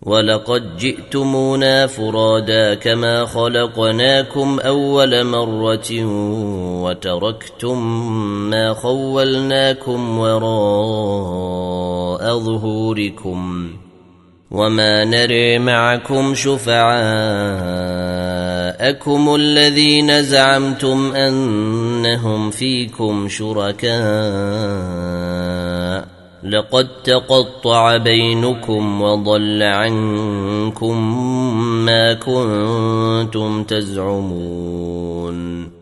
ولقد جئتمونا فرادا كما خلقناكم أول مرة وتركتم ما خولناكم وراء ظهوركم وما نري معكم شفعاءكم الذين زعمتم أنهم فيكم شركاء لقد تقطع بينكم وضل عنكم ما كنتم تزعمون